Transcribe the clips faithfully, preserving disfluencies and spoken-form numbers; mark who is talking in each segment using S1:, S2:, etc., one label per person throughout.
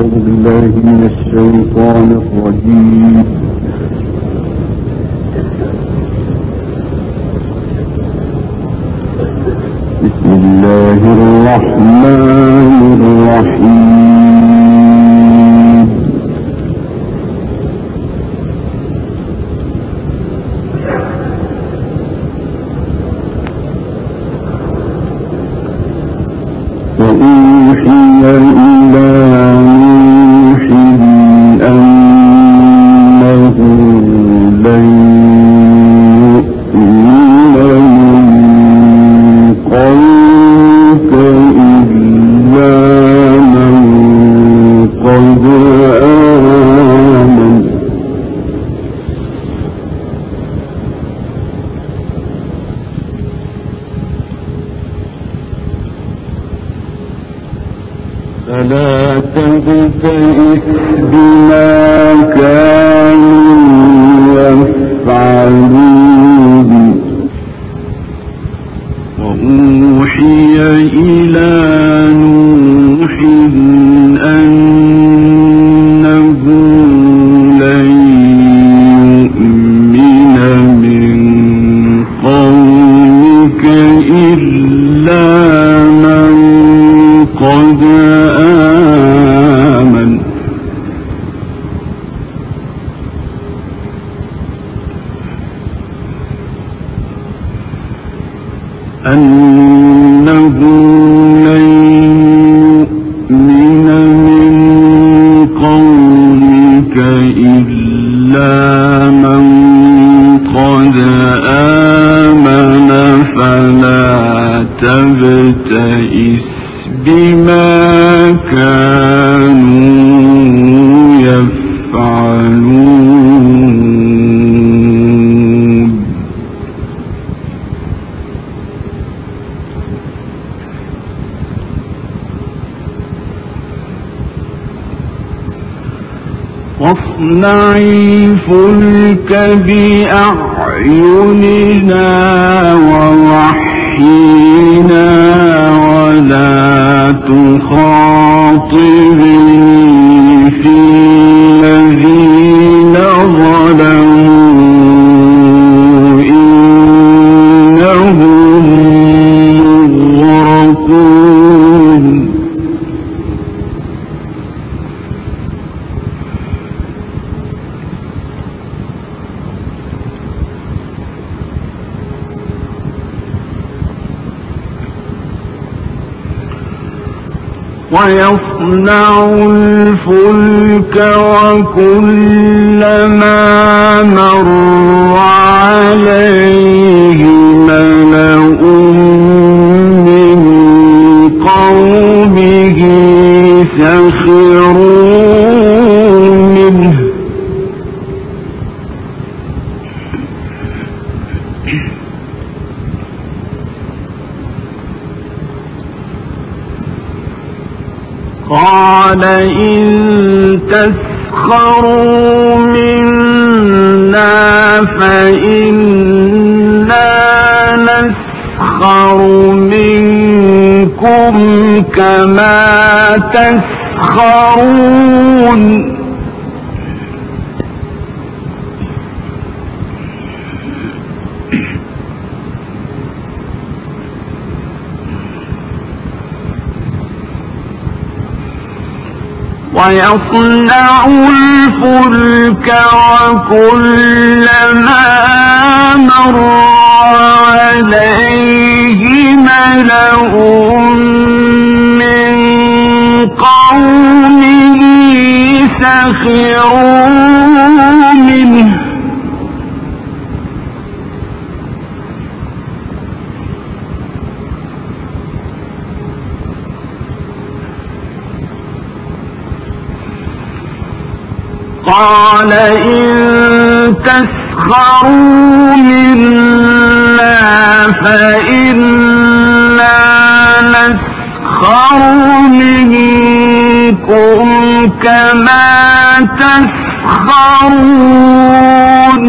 S1: أعوذ بالله من الشيطان الرجيم. بسم الله الرحمن الرحيم. وأوحي إلى نوح أنه لن يؤمن من قومك إلا من قد آمن فلا تبتئس بما كانوا يفعلون. وأوحي إلى نوح أنه لن يؤمن من قومك إلا من قد آمن أنه لن يؤمن من قومك إلا من قد آمن فلا تبتئس بما كانوا يفعلون. واصنع الفلك بأعيننا ووحينا ولا تخاطبني في الذين ظلموا إنهم مغرقون. ويصنع الفلك وكلما مر عليه ملأ من قومه سخروا منه قال إن تسخروا منا فإنا نسخر منكم كما تسخرون. ويصنع الفلك وكلما مر عليه ملأ من قومه سخروا منه قال إن تسخروا منا فإنا نسخر منكم كما تسخرون.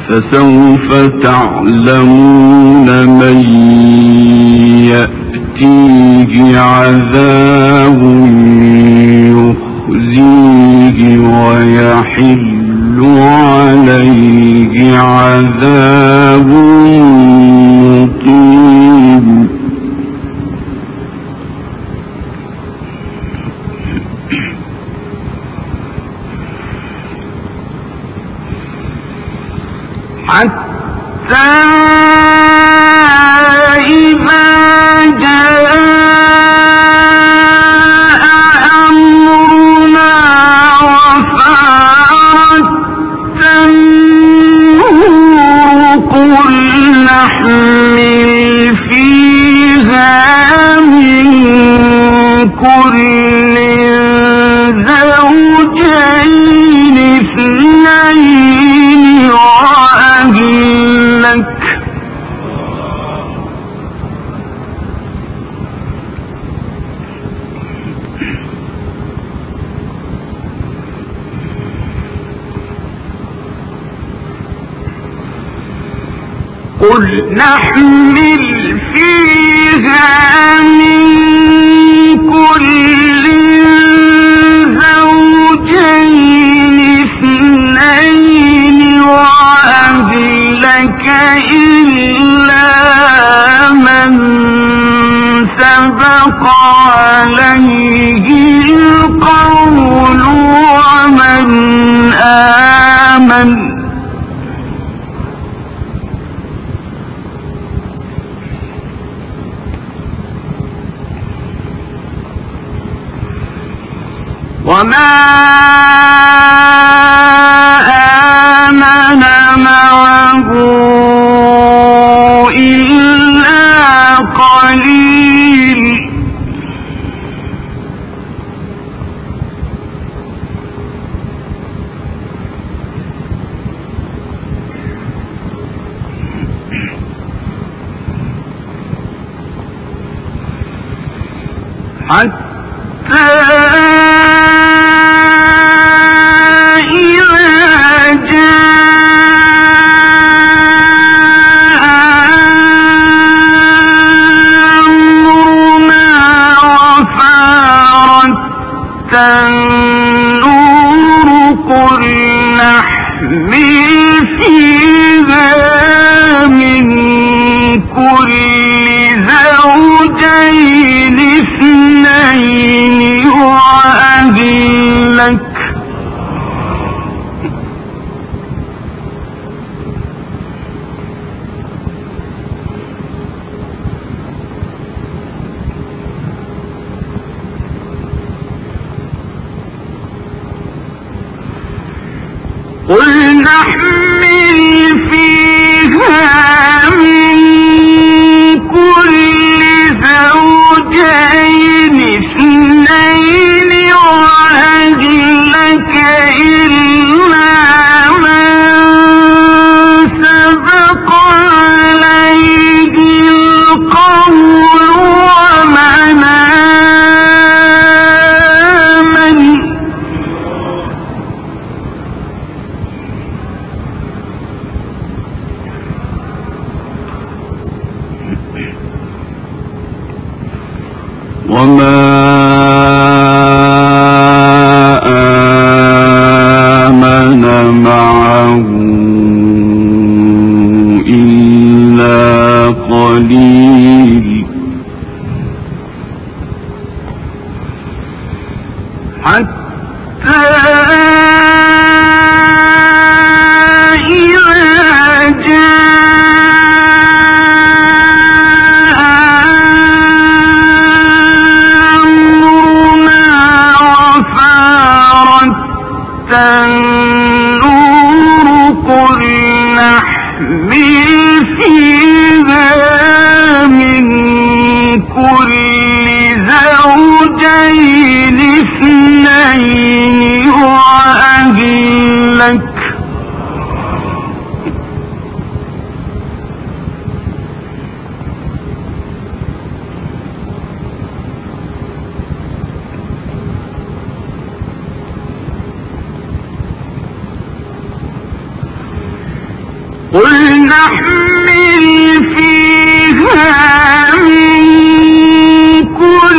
S1: فسوف تعلمون من يأتيه عذاب يخزيه ويحل عليه عذاب مقيم. حتى إذا جاء أمرنا وفارت النور قل نحمل فيها من كل زوجين اثنين وأهلك قل نحمل فيها من كل زوجين اثنين وأهلك إلا من سبق عليه القول ومن آمن وما آمن معه إلا قليل. حتى النور قل نحمل فيها من كل زوجين اثنين وأهلك قل نحمل فيها من كل زوجين اثنين وأهلك إلا من سبق عليه القول ومن آمن وما آمن معه إلا قليل. حتى إذا النور قل نحمل فيها من كل زوجين اثنين وأهلك
S2: قل نحمل فيها من كل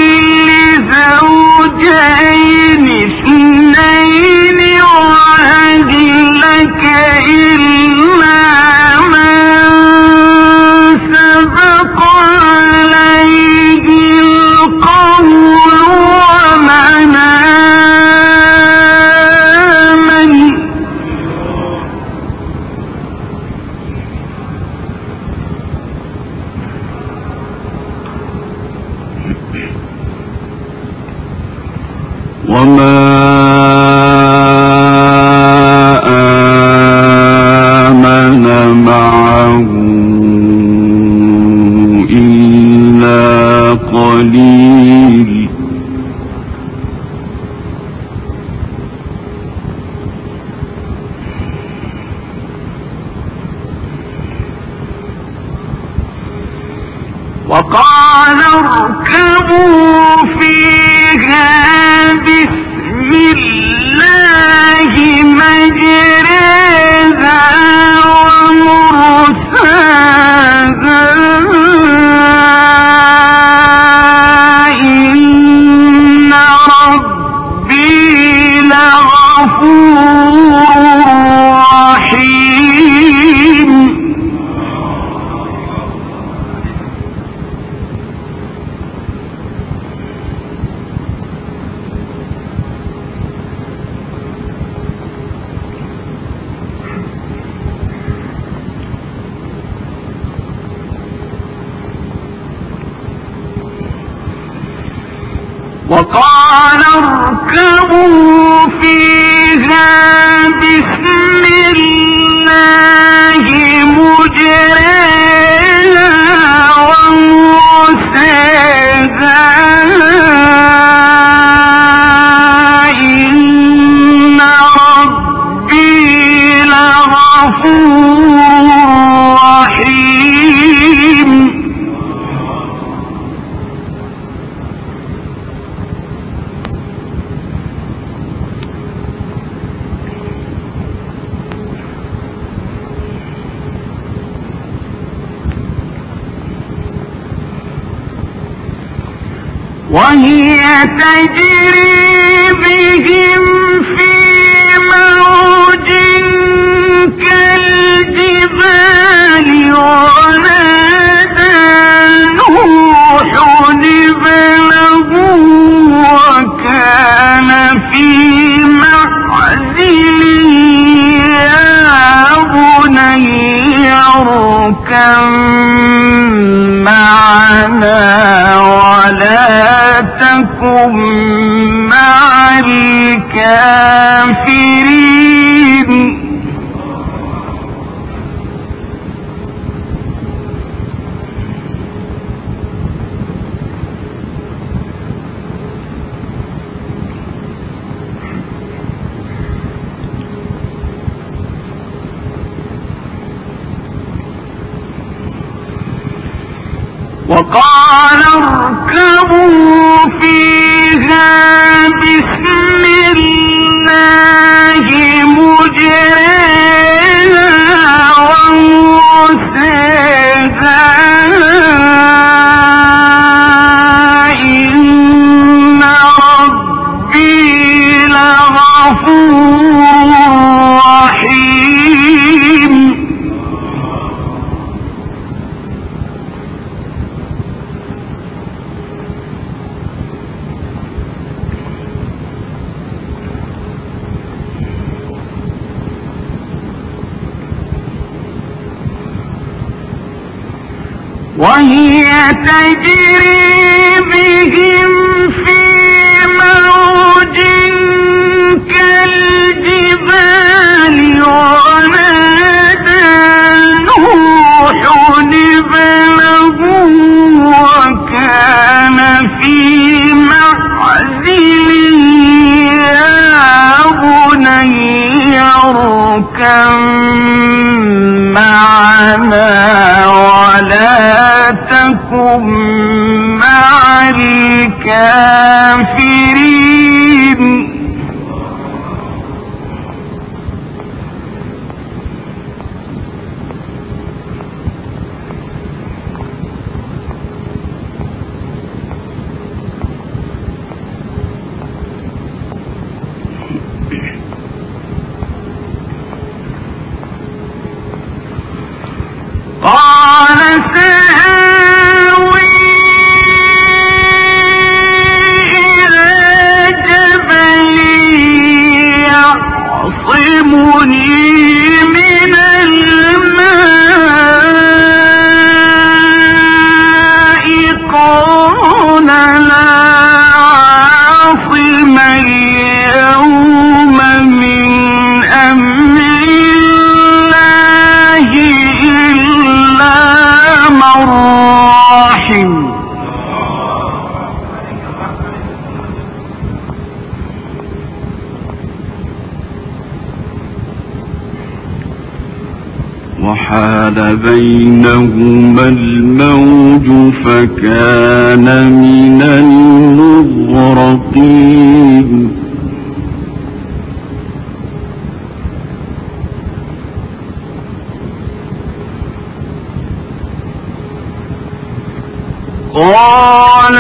S2: زوجين اثنين وأهلك إلا من سبق عليه القول ومن آمن وما آمن معه إلا قليل وقال اركبوا فيها بسم الله مجريها ومرساها إن ربي لغفور رحيم وقال اركبوا فيها بسم الله مجريها ومرساها إن ربي لغفور رحيم وهي تجري بهم في موج كالجبال ونادى نوح ابنه وكان في معزل يا بني اركب معنا ولا تكن مع الكافرين وقال اركبوا فيها بسم الله مجريها ومرساها إن ربي لغفور رحيم وهي تجري بهم في موج كالجبال ونادى نوح ابنه وكان في معزل يا بني اركب معنا ولا تكن مع الكافرين
S1: وحال بينهما الموج فكان من المغرقين
S2: قال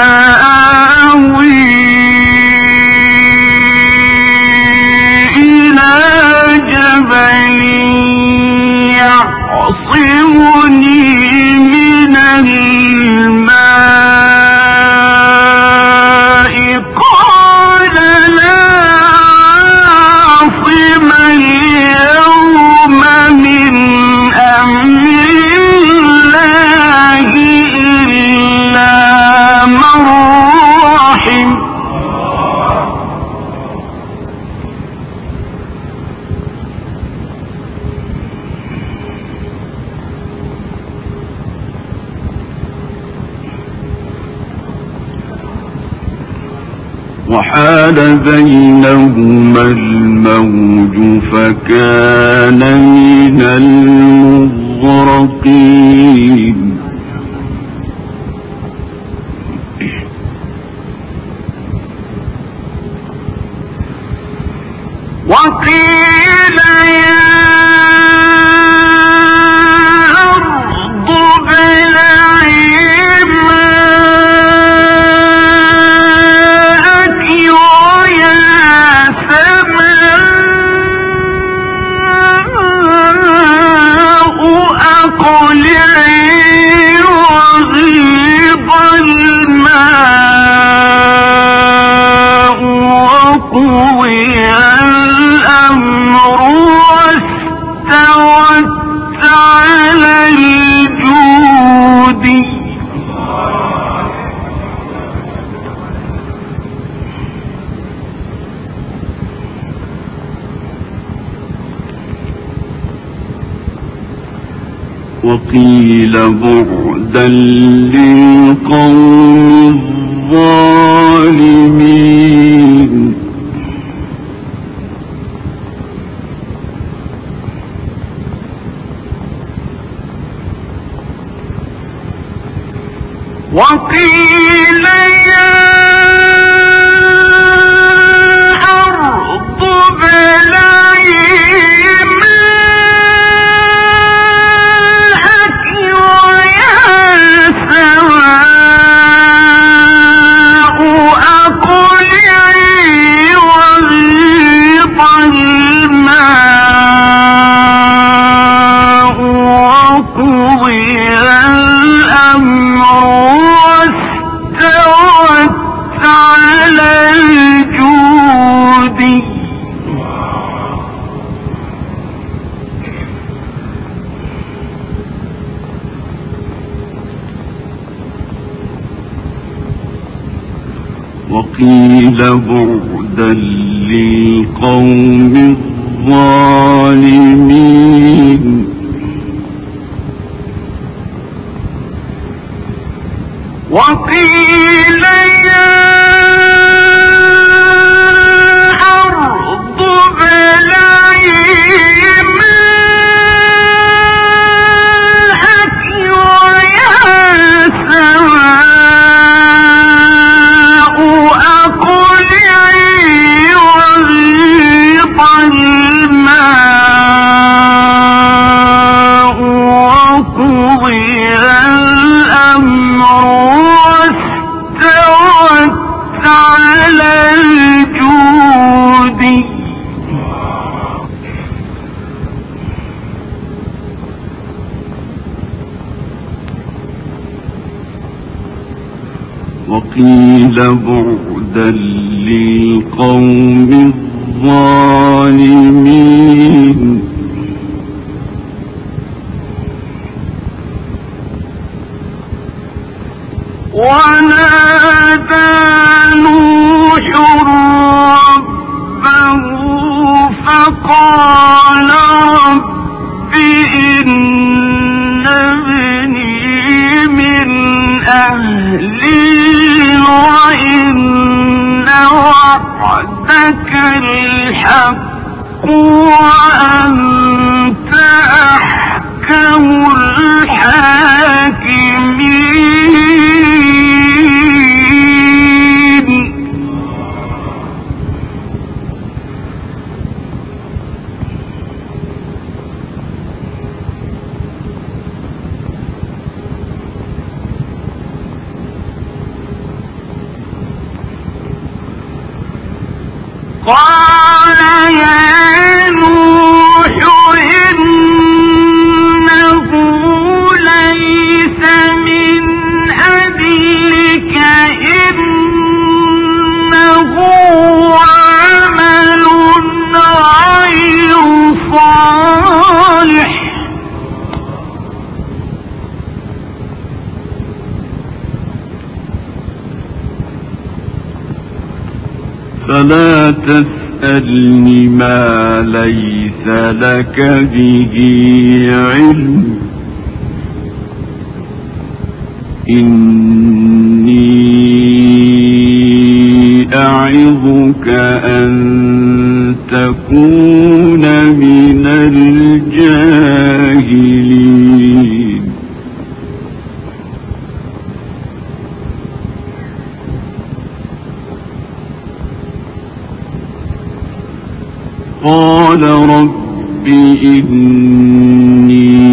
S2: سآوي إلى جبل يعصمني من الماء قال لا عاصم اليوم من أمر الله إلا من رحم
S1: وحال بينهما الموج فكان من المغرقين
S2: وقيل يا أرض ابلعي ماءك ويا سماء أقلعي وغيض الماء وقضي الأمر واستوت على الجود
S1: وقيل بعدا للقوم الظالمين
S2: وقيل يا أرض ابلعي ماءك ويا سماء أقلعي وغيض الماء وقضي الأمر واستوت على الجود
S1: وقيل بعدا للقوم الظالمين
S2: وقيل يا أرض ابلعي ماءك ويا سماء أقلعي وغيض الماء وقضي الأمر واستوت على الجود
S1: وقيل بعدا للقوم الظالمين
S2: ونادى نوح ربه فقال رب إن ابني من أهلي وإن وعدك الحق وأنت أحكم
S1: تسألني ما ليس لك به علم إني أعظك أن تكون من الجاهلين قال رب إني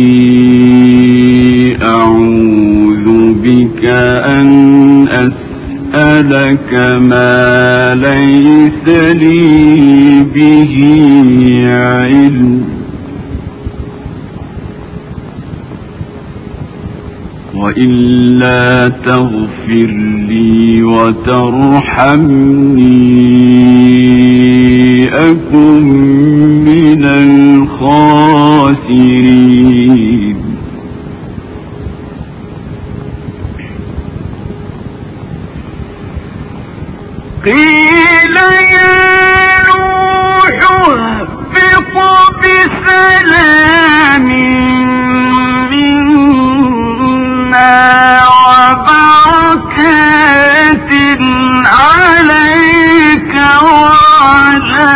S1: أعوذ بك أن أسألك ما ليس لي به علم وإلا تغفر لي وترحمني أكن من الخاسرين
S2: قيل يا نوح اهبط بسلام منا وبركات عليك وعلى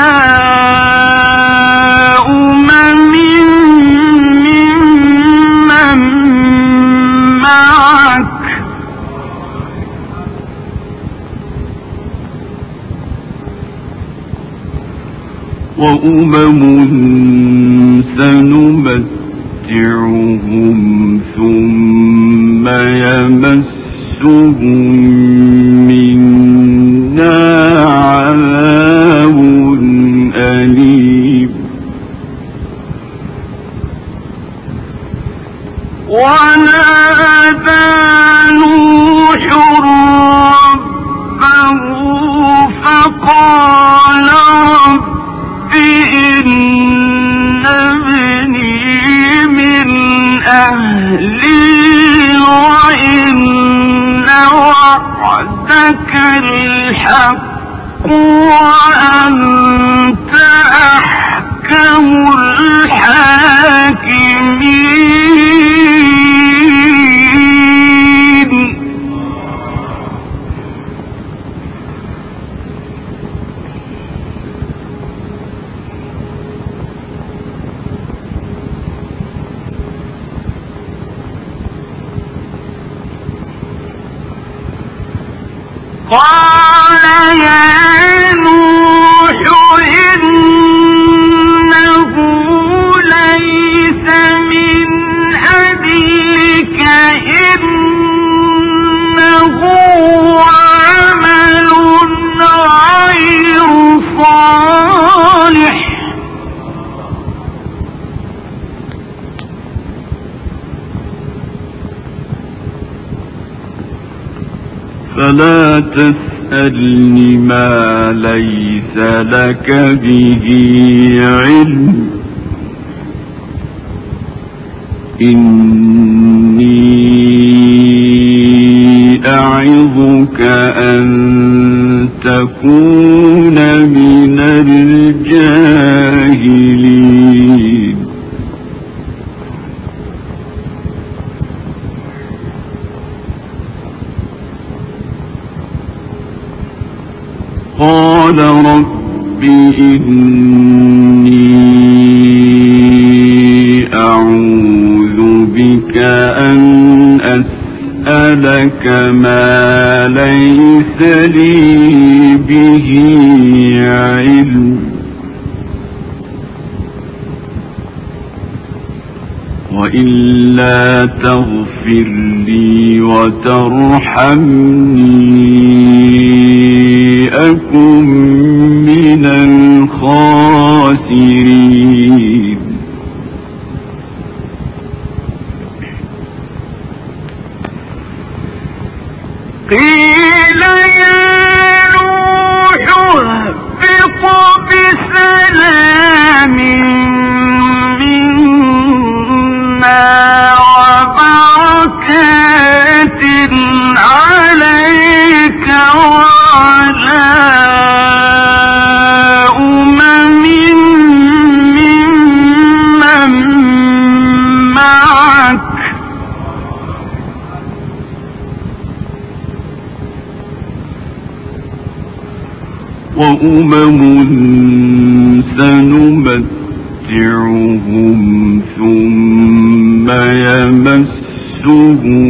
S2: أمم ممن معك وأمم سنمتعهم ثم يمسهم منا عذاب أليم ونادى نوح ربه فقال رب إن ابني من أهلي وإن وعدك الحق وأنت أحكم الحاكمين قال يا نوح إنه ليس من أهلك إنه عمل غير صالح
S1: فلا تسألني ما ليس لك به علم إني أعظك أن تكون من الجاهلين قال رب إني أعوذ بك أن أسألك ما ليس لي به علم وإلا تغفر لي وترحمني أكن من الخاسرين
S2: قيل يا نوح اهبط بسلام منا وبركات عليك وعلى
S1: أمم سنمتعهم ثم يمسهم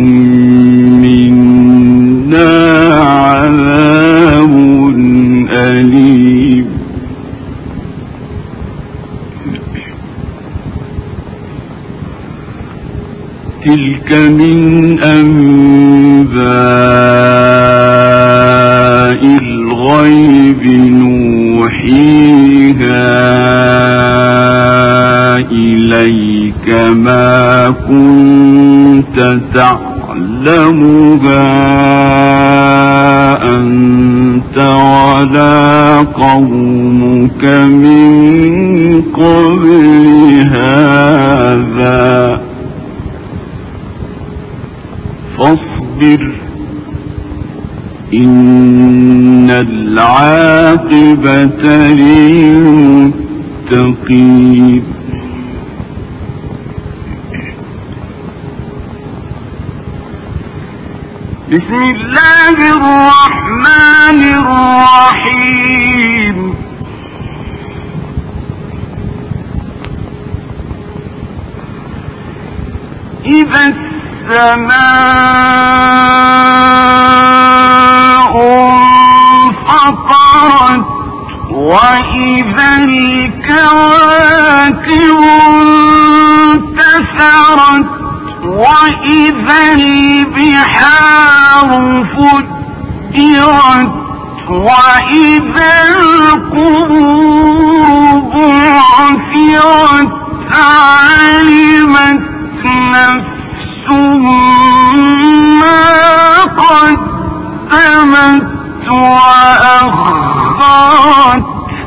S1: منا عذاب أليم تلك من أنباء الغيب نوحيها إليك ما كنت تعلمها أنت ولا قومك من قبل هذا فاصبر إن العاقبة للمتقين بسم الله الرحمن الرحيم إذا السماء انفطرت وإذا الكواكب انتثرت وإذا البحار فجرت وإذا القبور بعثرت علمت نفس ما قدمت وأخرت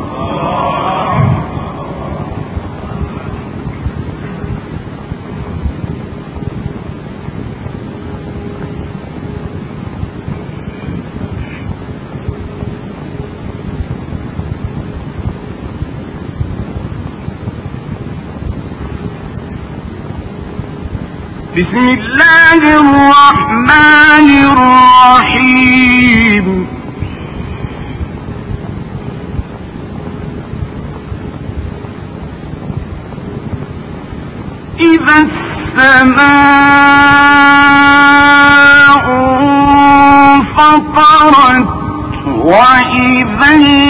S1: بسم الله الرحمن الرحيم إذا السماء انفطرت وإذا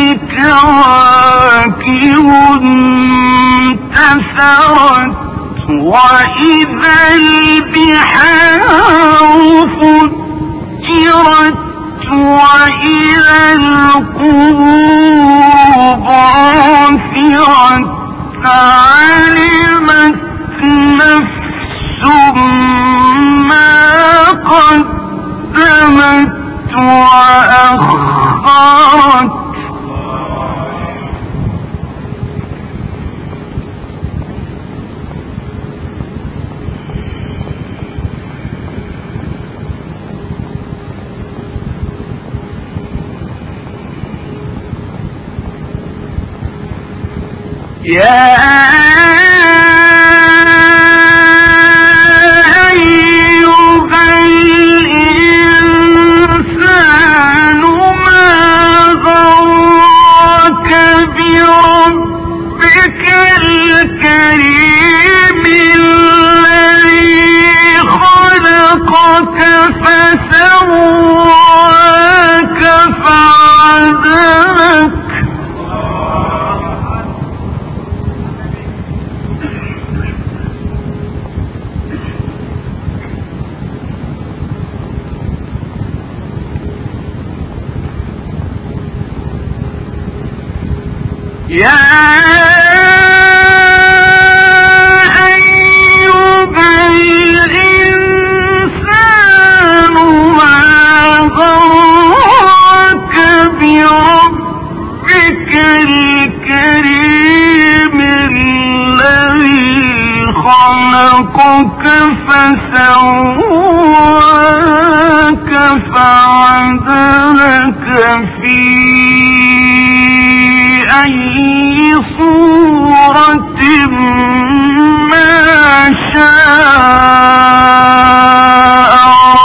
S1: الكواكب انتثرت وإذا البحار فجرت وإذا القبور بعثرت علمت نفس ما قدمت وأخرت يا أيها الإنسان ما غرك بربك الكريم الذي خلقك فسواك فعدلك يا أيها الإنسان ما غرك بربك الكريم الذي خلقك فسواك فعدلك في أي صورة ما شاء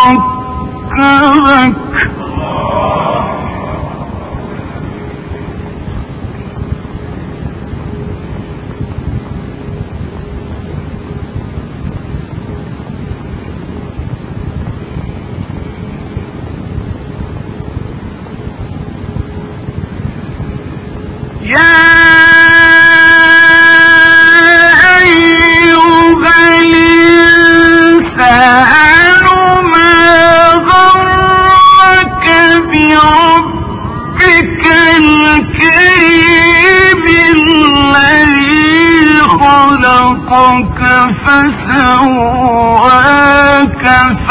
S1: ركبك
S2: فسواك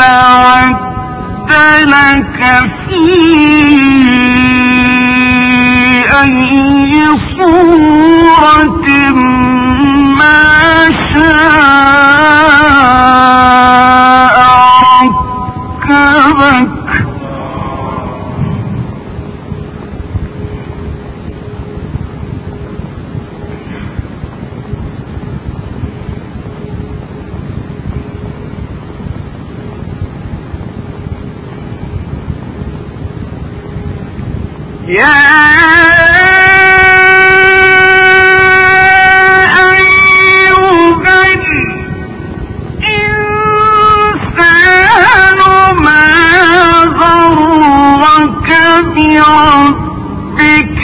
S2: فعدلك في أي صورة ما شاء ركبك. يا أيها الإنسان ما غرك بربك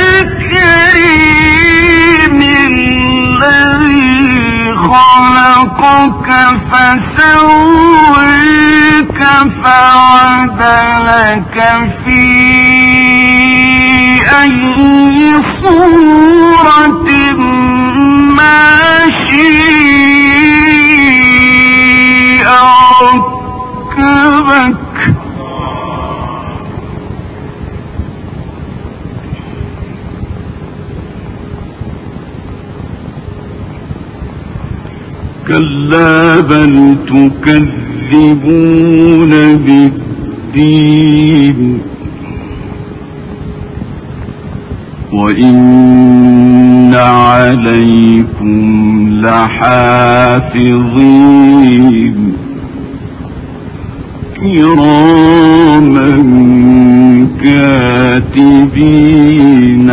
S2: الكريم الذي خلقك فسويك فعدلك في أي صورة ما شاء ركبك. كلا بل تكذبون بالدين وإن عليكم لحافظين كراما كاتبين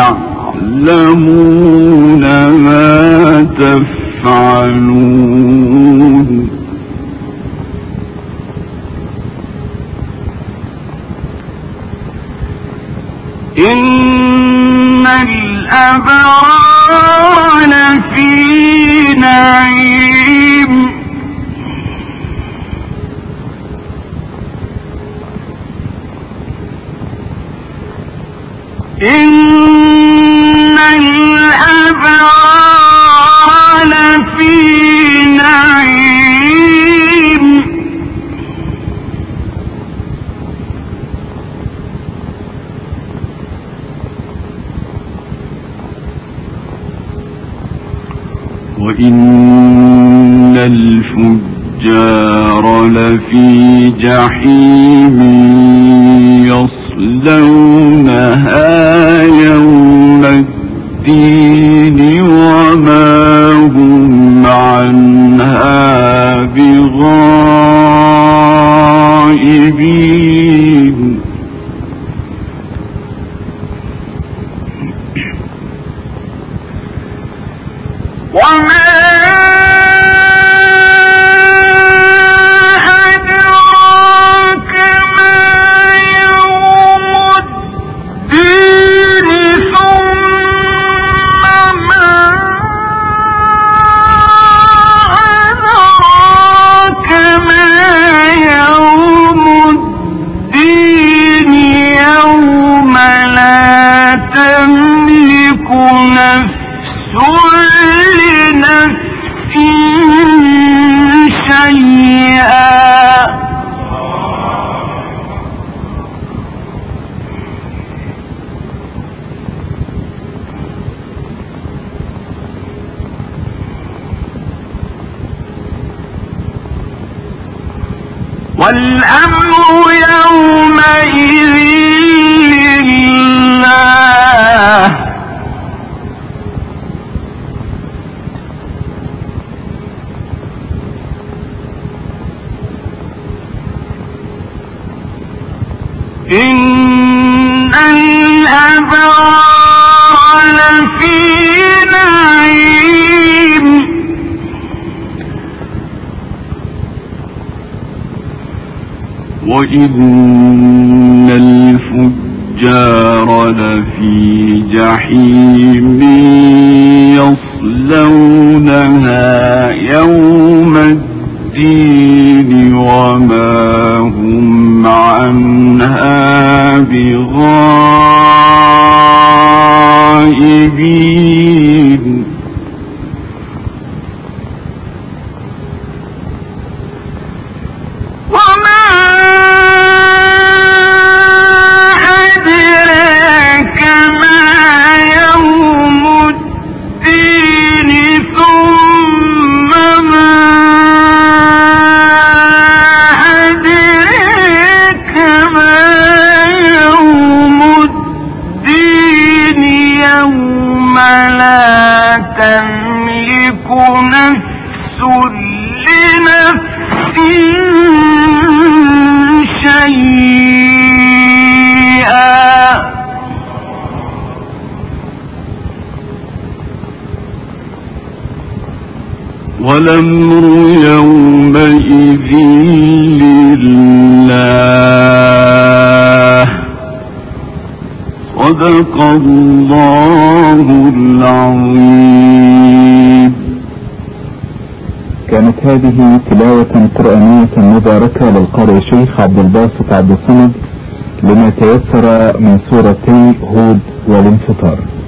S2: يعلمون ما تفعلون. إن الأبرار لفي نعيم إن الأبرار لفي نعيم وإن الفجار لفي جحيم يصلونها يوم الدين وما هم عنها بغائبين. وما أدراك ما يوم الدين ثم ما أدراك ما يوم الدين يوم لا تملك نفس لنفس شيئا والأمر يومئذ لله إن الأبرار لفي نعيم وإن الفجار لفي جحيم يصلونها يوم الدين وما هم عنها بغائبين. تملك نفس لنفس شيئا والأمر يومئذ لله. صدق الله العظيم.
S3: كانت هذه تلاوة قرآنية مباركة للقارئ الشيخ عبد الباسط عبد الصمد لما تيسر من سورتي هود والانفطار.